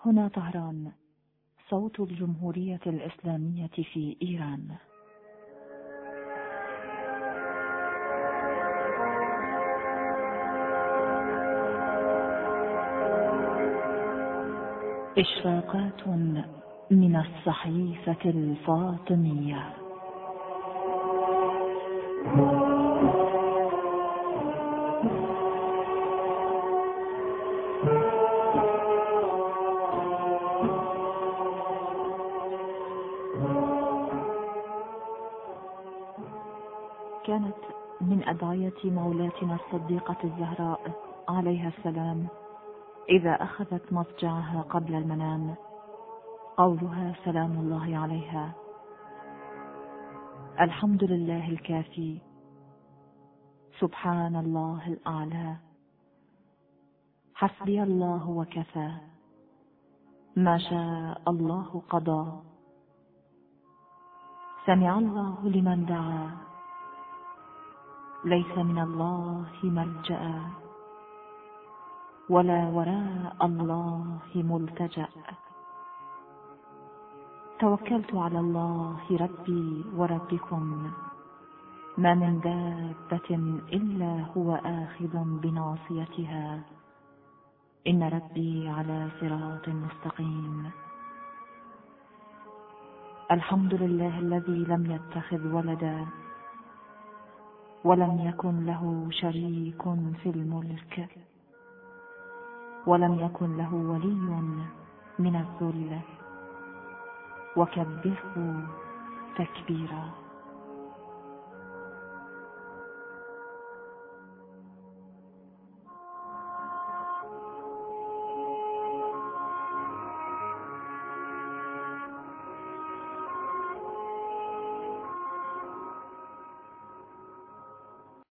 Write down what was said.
هنا طهران، صوت الجمهورية الإسلامية في إيران. إشراقات من الصحيفة الفاطمية. كانت من أدعية مولاتنا الصديقة الزهراء عليها السلام إذا أخذت مضجعها قبل المنام قولها سلام الله عليها: الحمد لله الكافي، سبحان الله الأعلى، حسبي الله وكفى، ما شاء الله قضى، سمع الله لمن دعا، ليس من الله ملجأ، ولا وراء الله ملتجأ، توكلت على الله ربي وربكم، ما من دابة إلا هو آخذ بناصيتها، إن ربي على صراط مستقيم. الحمد لله الذي لم يتخذ ولدا ولم يكن له شريك في الملك ولم يكن له ولي من الذل، وكبره تكبيرا.